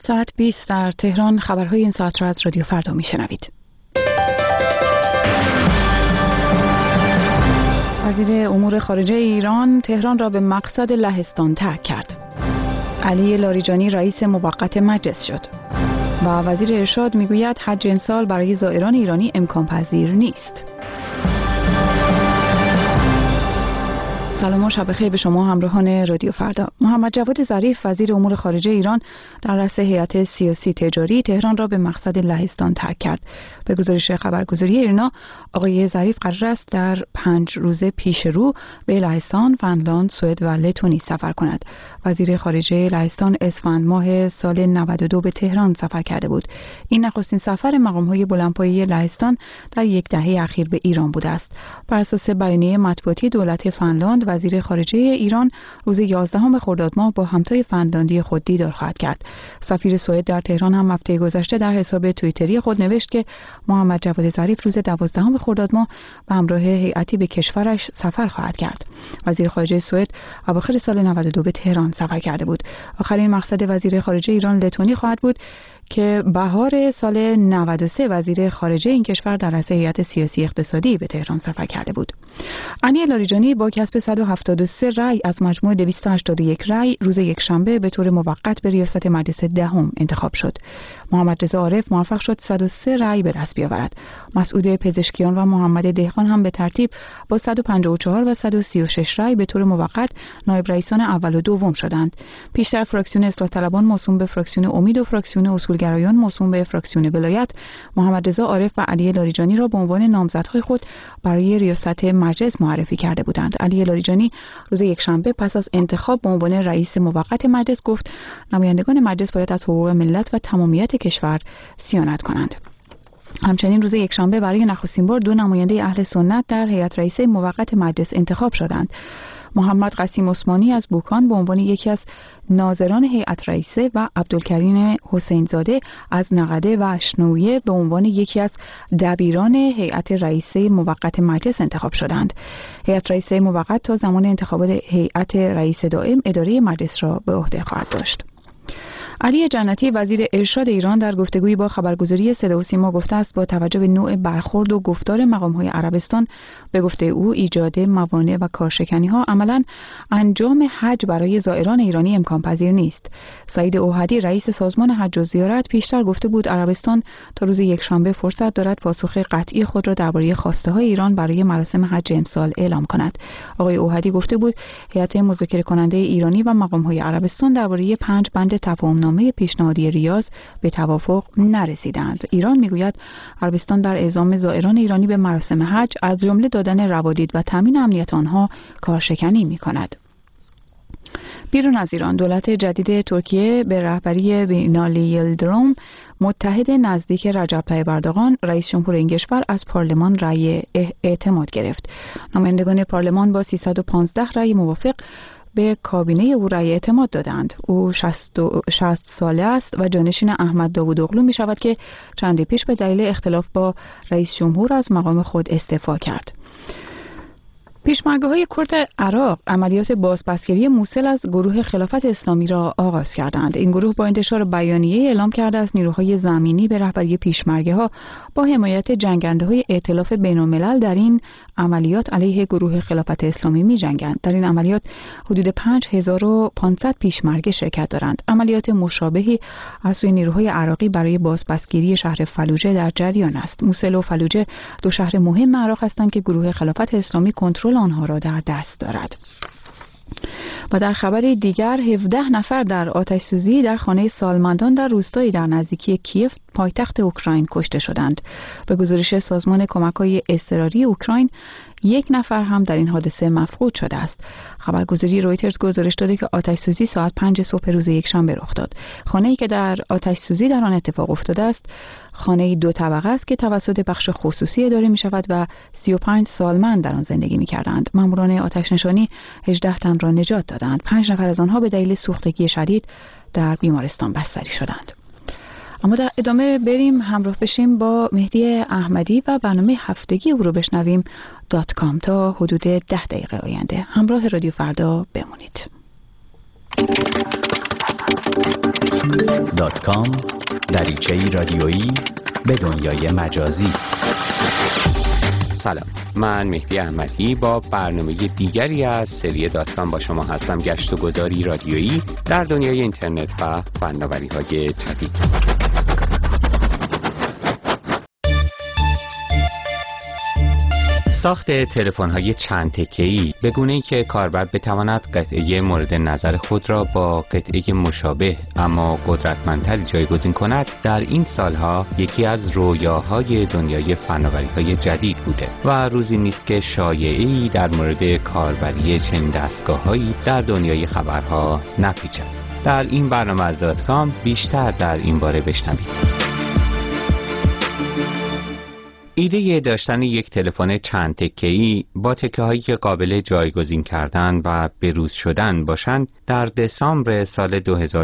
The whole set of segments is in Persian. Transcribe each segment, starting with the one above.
ساعت 20 در تهران. خبرهای این ساعت را از رادیو فردا میشنوید. وزیر امور خارجه ایران تهران را به مقصد لهستان ترک کرد. علی لاریجانی رئیس موقت مجلس شد. و وزیر ارشاد میگوید حج امسال برای زائران ایرانی امکان پذیر نیست. سلام و شب بخیر به شما همراهان رادیو فردا. محمد جواد ظریف وزیر امور خارجه ایران در رأس هیئت سیاسی تجاری تهران را به مقصد لهستان ترک کرد. به گزارش خبرگزاری ایرنا آقای ظریف قرار است در 5 روز پیش رو به لهستان، فنلاند، سوئد و لتونی سفر کند. وزیر خارجه لهستان اسفند ماه سال 92 به تهران سفر کرده بود. این نخستین سفر مقام‌های بلندپایه لهستان در یک دهه اخیر به ایران بوده است. بر اساس بیانیه مطبوعاتی دولت فنلاند، وزیر خارجه ایران روز 11 خرداد ماه با همتای فنلاندی خود دیدار خواهد کرد. سفیر سوئد در تهران هم هفته گذشته در حساب توییتری خود نوشت که محمد جواد ظریف روز 12 خرداد ماه به همراه هیئتی به کشورش سفر خواهد کرد. وزیر خارجه سوئد اواخر سال 92 به تهران سفر کرده بود. آخرین مقصد وزیر خارجه ایران لتونی خواهد بود که بهار سال 93 وزیر خارجه این کشور در رأس هیئت سیاسی اقتصادی به تهران سفر کرده بود. علی لاریجانی با کسب 173 رأی از مجموع 281 رأی روز یکشنبه به طور موقت به ریاست مجلس دهم انتخاب شد. محمد رضا عارف موفق شد 103 رأی به دست بیاورد. مسعود پزشکیان و محمد دهقان هم به ترتیب با 154 و 136 رأی به طور موقت نایب رئیسان اول و دوم شدند. پیشتر فراکسیون اصلاح طلبان موسوم به فراکسیون امید و فراکسیون اصولگرایان موسوم به فراکسیون ولایت محمد رضا عارف و علی لاریجانی را به عنوان نامزدهای خود برای ریاست مجلس معرفی کرده بودند. علی لاریجانی روز یکشنبه پس از انتخاب به عنوان رئیس موقت مجلس گفت نمایندگان مجلس باید از حقوق ملت و تمامیت کشور صیانت کنند. همچنین روز یکشنبه برای نخستین بار 2 نماینده اهل سنت در هیئت رئیسه موقت مجلس انتخاب شدند. محمد قاسم عثمانی از بوکان به عنوان یکی از ناظران هیئت رئیسه و عبدالکریم حسین زاده از نقده و اشنویه به عنوان یکی از دبیران هیئت رئیسه موقت مجلس انتخاب شدند. هیئت رئیسه موقت تا زمان انتخابات هیئت رئیس دائم اداره مجلس را به عهده خواهد داشت. علی جنتی وزیر ارشاد ایران در گفتگویی با خبرگزاری صدا و سیما گفته است با توجه به نوع برخورد و گفتار مقام‌های عربستان به گفته او ایجاد موانع و کارشکنی‌ها عملاً انجام حج برای زائران ایرانی امکان پذیر نیست. سعید اوحدی رئیس سازمان حج و زیارت پیشتر گفته بود عربستان تا روز یکشنبه فرصت دارد پاسخ قطعی خود را درباره خواسته‌های ایران برای مراسم حج امسال اعلام کند. آقای اوحدی گفته بود هیئت مذاکره کننده ایرانی و مقام‌های عربستان درباره 5 بند تفاهم‌نامه پیشنهادی ریاض به توافق نرسیدند. ایران میگوید عربستان در اعزام زائران ایرانی به مراسم حج از جمله دادن روادید و تامین امنیت آنها کارشکنی می‌کند. بیرون از ایران دولت جدید ترکیه به رهبری بینالی یلدرم متحد نزدیک رجب طیب اردوغان رئیس جمهور این کشور از پارلمان رأی اعتماد گرفت. نمایندگان پارلمان با 315 رأی موافق به کابینه او رأی اعتماد دادند. او 60 ساله است و جانشین احمد داوودوغلو می شود که چندی پیش به دلیل اختلاف با رئیس جمهور از مقام خود استعفا کرد. پیشمرگه‌های کرد عراق عملیات بازپسگیری موصل از گروه خلافت اسلامی را آغاز کردند. این گروه با انتشار بیانیه اعلام کرده است نیروهای زمینی به رهبری پیشمرگه‌ها با حمایت جنگنده‌های ائتلاف بین‌الملل در این عملیات علیه گروه خلافت اسلامی می‌جنگند. در این عملیات حدود 5500 پیشمرگه شرکت دارند. عملیات مشابهی از سوی نیروهای عراقی برای بازپسگیری شهر فلوجه در جریان است. موصل و فلوجه 2 شهر مهم عراق هستند که گروه خلافت اسلامی کنترل آنها را در دست دارد. و در خبر دیگر 17 نفر در آتش سوزی در خانه سالمندان در روستایی در نزدیکی کیف پایتخت اوکراین کشته شدند. به گزارش سازمان کمک‌های اضطراری اوکراین 1 نفر هم در این حادثه مفقود شده است. خبرگزاری رویترز گزارش داده که آتش سوزی ساعت 5 صبح روز یکشنبه رخ داد. خانه‌ای که در آتش سوزی در آن اتفاق افتاده است خانه‌ای 2 طبقه است که توسط بخش خصوصی اداره می‌شود و 35 سالمند در آن زندگی می‌کردند. ماموران آتش نشانی 18 تن را نجات دادند. 5 نفر از آنها به دلیل سوختگی شدید در بیمارستان بستری شدند. اما در ادامه بریم همراه بشیم با مهدی احمدی و برنامه هفتگی او رو بشنویم .com تا حدود 10 دقیقه آینده. همراه رادیو فردا بمونید. .com دریچه‌ای رادیویی به دنیای مجازی. سلام، من مهدی احمدی با برنامه دیگری از سری .com با شما هستم. گشت و گذاری رادیویی در دنیای اینترنت و فناوری‌های جدید. ساخت تلفن‌های چند تکه‌ای به گونه‌ای که کاربر بتواند قطعه مورد نظر خود را با قطعه مشابه اما قدرتمندتری جایگزین کند در این سالها یکی از رویاهای دنیای فناوری‌های جدید بوده و روزی نیست که شایعه‌ای در مورد کاربری چنین دستگاه‌هایی در دنیای خبرها نپیچد. در این برنامه از .com بیشتر در این باره بشنوید. ایده داشتن یک تلفن چند تکه‌ای با تکه‌هایی که قابل جایگزین کردن و بروز شدن باشند در دسامبر سال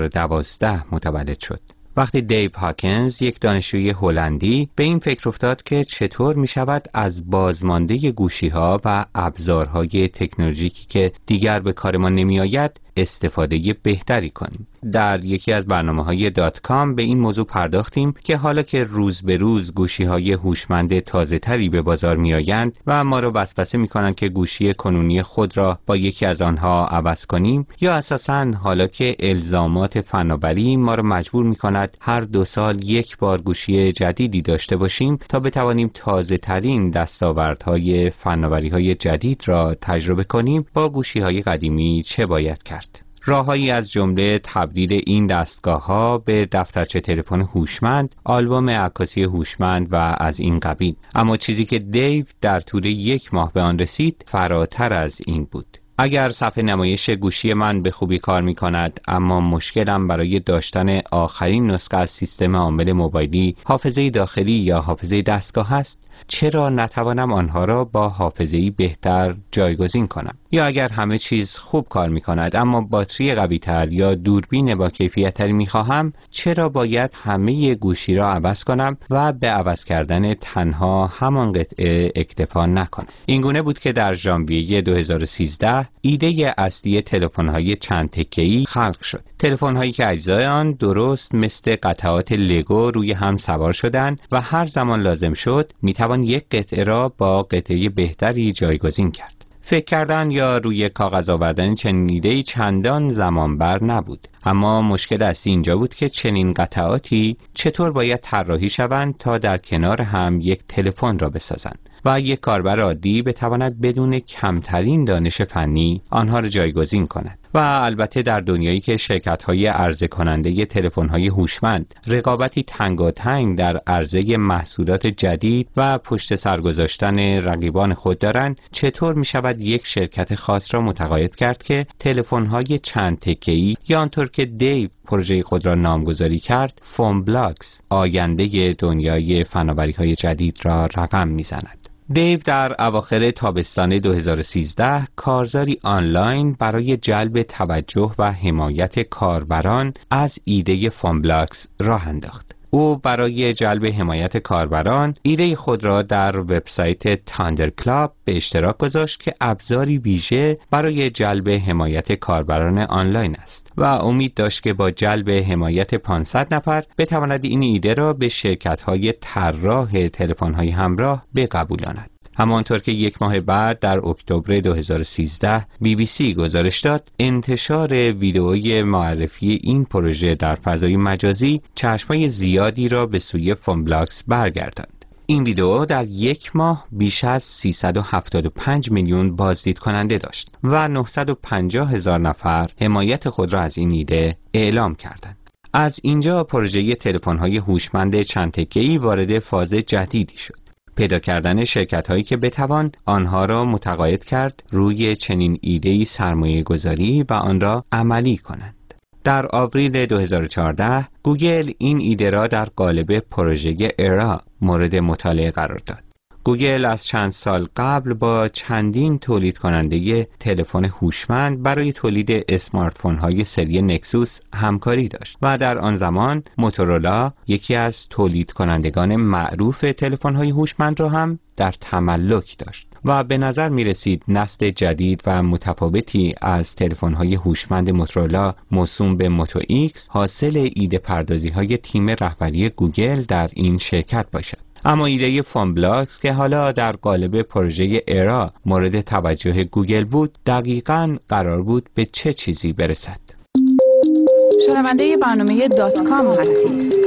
2012 متولد شد. وقتی دیو هاکنز، یک دانشجوی هلندی، به این فکر افتاد که چطور می شود از بازمانده گوشی‌ها و ابزارهای تکنولوژیکی که دیگر به کار ما نمی آید استفاده بهتری کنیم. در یکی از برنامه‌های .com به این موضوع پرداختیم که حالا که روز به روز گوشی‌های هوشمند تازه‌تری به بازار می‌آیند و ما را وسوسه می‌کنند که گوشی کنونی خود را با یکی از آنها عوض کنیم، یا اساساً حالا که الزامات فناوری ما را مجبور می‌کند هر 2 سال یک بار گوشی جدیدی داشته باشیم تا بتوانیم تازه‌ترین دستاوردهای فناوری‌های جدید را تجربه کنیم، با گوشی‌های قدیمی چه باید کرد؟ راههایی از جمله تبدیل این دستگاه‌ها به دفترچه تلفن هوشمند، آلبوم عکاسی هوشمند و از این قبیل. اما چیزی که دیو در طول 1 ماه به آن رسید فراتر از این بود. اگر صفحه نمایش گوشی من به خوبی کار می کند، اما مشکلم برای داشتن آخرین نسخه از سیستم عامل موبایلی، حافظه داخلی یا حافظه دستگاه است، چرا نتوانم آنها را با حافظه‌ای بهتر جایگزین کنم؟ یا اگر همه چیز خوب کار می کند اما باتری قوی‌تر یا دوربین با کیفیت‌تری می خواهم، چرا باید همه گوشی را عوض کنم و به عوض کردن تنها همان قطعه اکتفا نکنم؟ این گونه بود که در ژانویه 2013 ایده اصلی تلفن‌های چند تکه‌ای خلق شد. تلفن‌هایی که اجزای آن درست مثل قطعات لگو روی هم سوار شدند و هر زمان لازم شد می‌توان یک قطعه را با قطعه بهتری جایگزین کرد. فکر کردن یا روی کاغذ آوردن چنین ایده‌ای چندان زمانبر نبود، اما مشکل اصلی اینجا بود که چنین قطعاتی چطور باید طراحی شوند تا در کنار هم یک تلفن را بسازند و یک کاربر عادی بتواند بدون کمترین دانش فنی آنها را جایگزین کند. و البته در دنیایی که شرکت‌های عرضه کننده تلفن‌های هوشمند رقابتی تنگاتنگ در عرضه محصولات جدید و پشت سر گذاشتن رقیبان خود دارند، چطور می‌شود یک شرکت خاص را متقاعد کرد که تلفن‌های چند تکه‌ای یا آنطور که دیو پروژه خود را نامگذاری کرد، فونبلاکس، آینده دنیای فناوری‌های جدید را رقم می‌زند. دیو در اواخر تابستان 2013 کارزاری آنلاین برای جلب توجه و حمایت کاربران از ایده فونبلاکس راه انداخت. او برای جلب حمایت کاربران ایده خود را در وبسایت تاندر کلاب به اشتراک گذاشت که ابزاری ویژه برای جلب حمایت کاربران آنلاین است و امید داشت که با جلب حمایت 500 نفر بتواند این ایده را به شرکت‌های طراح تلفن‌های همراه بقبولاند. همانطور که 1 ماه بعد در اکتبر 2013 BBC گزارش داد، انتشار ویدئوی معرفی این پروژه در فضای مجازی چشمای زیادی را به سوی فونبلاکس برگرداند. این ویدئو در 1 ماه بیش از 375 میلیون بازدید کننده داشت و 950,000 نفر حمایت خود را از این ایده اعلام کردند. از اینجا پروژه تلفن‌های هوشمند چند تکه‌ای وارد فاز جدیدی شد. پیدا کردن شرکت‌هایی که بتوان آنها را متقاعد کرد روی چنین ایده‌ای سرمایه گذاری و آن را عملی کنند. در آوریل 2014 گوگل این ایده را در قالب پروژه ارا مورد مطالعه قرار داد. گوگل از چند سال قبل با چندین تولید کننده تلفن هوشمند برای تولید اسمارت فون‌های سری نکسوس همکاری داشت و در آن زمان موتورولا یکی از تولید کنندگان معروف تلفن‌های هوشمند را هم در تملک داشت و به نظر می رسید نسل جدید و متفاوتی از تلفن‌های هوشمند موتورولا موسوم به موتو ایکس حاصل ایده پردازی های تیم رهبری گوگل در این شرکت باشد. اما ایده فونبلاکس که حالا در قالب پروژه ایرا مورد توجه گوگل بود دقیقاً قرار بود به چه چیزی برسد؟ شنونده برنامه .com هستید.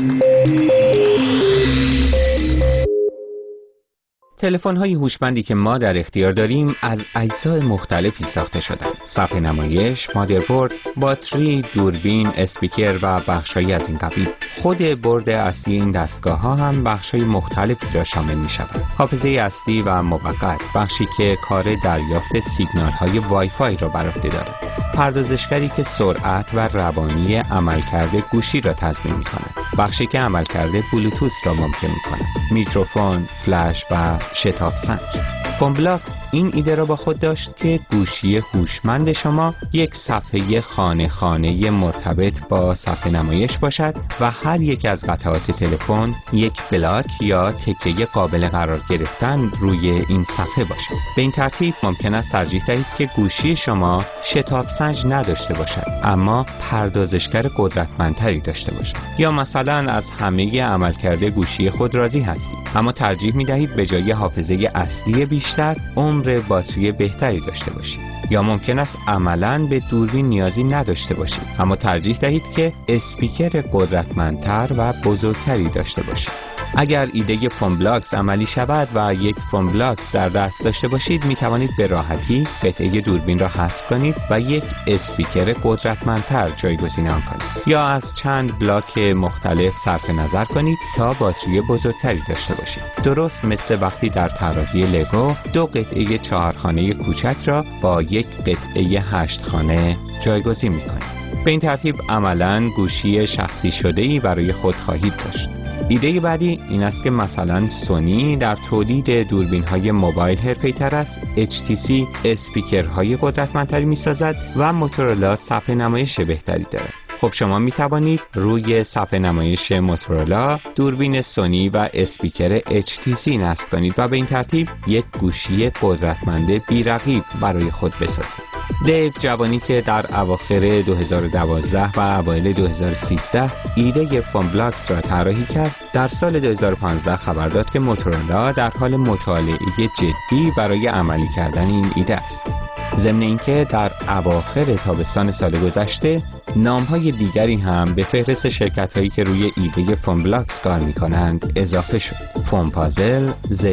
تلفن‌های هوشمندی که ما در اختیار داریم از اجزای مختلفی ساخته شدند. صفحه نمایش، مادربرد، باتری، دوربین، اسپیکر و بخش‌هایی از این قبیل. خود برد اصلی این دستگاه‌ها هم بخش‌های مختلفی را شامل می‌شود. حافظه اصلی و موقت، بخشی که کار دریافت سیگنال‌های وایفای را بر عهده دارد. پردازشگری که سرعت و روانی عملکرد گوشی را تضمین می‌کند. بخشی که عملکرد بلوتوث را ممکن می‌کند. میکروفون، فلش و شتاب سنج. فونبلاکس این ایده را با خود داشت که گوشی هوشمند شما یک صفحه خانه مرتبط با صفحه نمایش باشد و هر یک از قطعات تلفن یک بلاک یا تکه قابل قرار گرفتن روی این صفحه باشد. به این ترتیب ممکن است ترجیح دهید که گوشی شما شتاب سنج نداشته باشد اما پردازشگر قدرتمندتری داشته باشد، یا مثلا از همه عملکرد گوشی خود راضی هستید اما ترجیح می‌دهید به جای حافظه اصلی بیشتر عمر باتری بهتری داشته باشید، یا ممکن است عملاً به دوربین نیازی نداشته باشید اما ترجیح دهید که اسپیکر قدرتمندتر و بزرگتری داشته باشید. اگر ایده فونبلاکس عملی شود و یک فونبلاکس در دست داشته باشید می توانید به راحتی قطعه دوربین را حذف کنید و یک اسپیکر قدرتمندتر جایگزین آن کنید، یا از چند بلاک مختلف صرف نظر کنید تا باتری بزرگتری داشته باشید. درست مثل وقتی در طراحی لگو دو قطعه 4 خانه کوچک را با یک قطعه 8 خانه جایگزین می کنید. به این ترتیب عملاً گوشی شخصی شده‌ای برای خود خواهید داشت. ایده بعدی این است که مثلا سونی در تولید دوربین‌های موبایل حرفه‌ای‌تر است، HTC اسپیکرهای قدرتمندتری می‌سازد و موتورولا صفحه نمایش بهتری دارد. خب شما می توانید روی صفحه نمایش موتورولا دوربین سونی و اسپیکر HTC نصب کنید و به این ترتیب یک گوشی قدرتمند بی‌رقیب برای خود بسازید. دیو جوانی که در اواخر 2012 و اوایل 2013 ایده فونبلاکس را طراحی کرد، در سال 2015 خبر داد که موتورولا در حال مطالعه جدی برای عملی کردن این ایده است. ضمن اینکه در اواخر تابستان سال گذشته نام‌های دیگری هم به فهرست شرکت‌هایی که روی ایده فونبلاکس کار می‌کنند اضافه شد: فونپازل،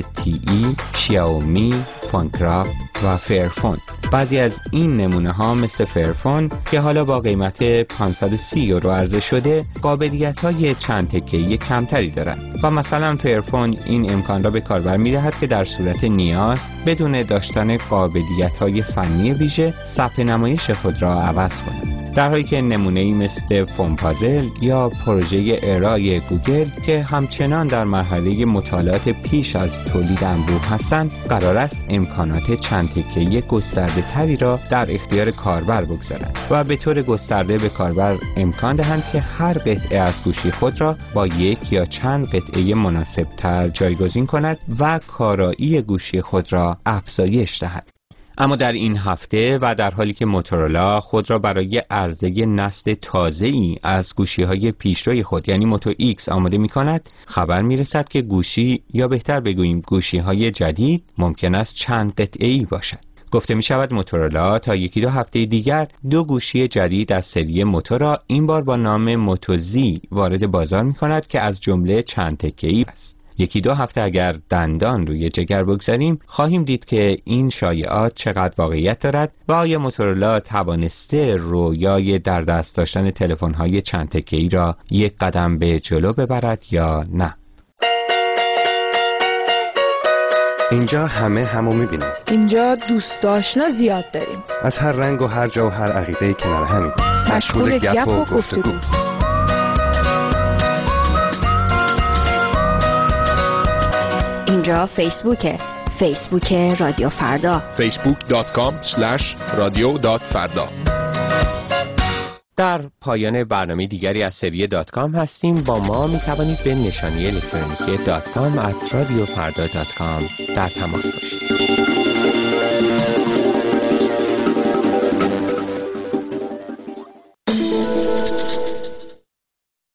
ZTE، شیائومی، فونکرافت و فیرفون. بعضی از این نمونه‌ها مثل فیرفون که حالا با قیمت 530 یورو عرضه شده، قابلیت‌های چند تکه‌ای کمتری دارند و مثلا فیرفون این امکان را به کاربر می‌دهد که در صورت نیاز بدون داشتن قابلیت‌های فنی ویژه صفحه نمایش خود را عوض کند. در حالی که نمونه‌ای مثل فونپازل یا پروژه ارائه گوگل که همچنان در مرحله مطالعات پیش از تولید انبوه هستند، قرار است امکانات چند تکه‌ای گسترده‌تری را در اختیار کاربر بگذارند و به طور گسترده به کاربر امکان دهند که هر قطعه از گوشی خود را با یک یا چند قطعه مناسب‌تر جایگزین کند و کارایی گوشی خود را افزایش دهد. اما در این هفته و در حالی که موتورولا خود را برای عرضه نسل تازه‌ای از گوشی‌های پیشروی خود یعنی موتو ایکس آماده می‌کند، خبر می‌رسد که گوشی یا بهتر بگوییم گوشی‌های جدید ممکن است چند قطعه‌ای باشد. گفته می‌شود موتورولا تا یکی دو هفته دیگر دو گوشی جدید از سری موتو را این بار با نام موتو زی وارد بازار می‌کند که از جمله چند تکه‌ای است. یکی دو هفته اگر دندان روی جگر بگذاریم خواهیم دید که این شایعات چقدر واقعیت دارد و آیا موتورولا توانسته رویای در دست داشتن تلفن‌های چند تکه‌ای را یک قدم به جلو ببرد یا نه. اینجا همه همو می‌بینیم. اینجا دوست آشنا زیاد داریم. از هر رنگ و هر جا و هر عقیده‌ای کنار همیم. مشغول گپ و گفتگو. اینجا اینجا فیسبوکه، فیسبوک رادیو فردا، facebook.com/radio.farda. در پایان برنامه دیگری از سری .com هستیم. با ما می توانید به نشانی الکترونیکی .com @radiofarda.com در تماس باشید.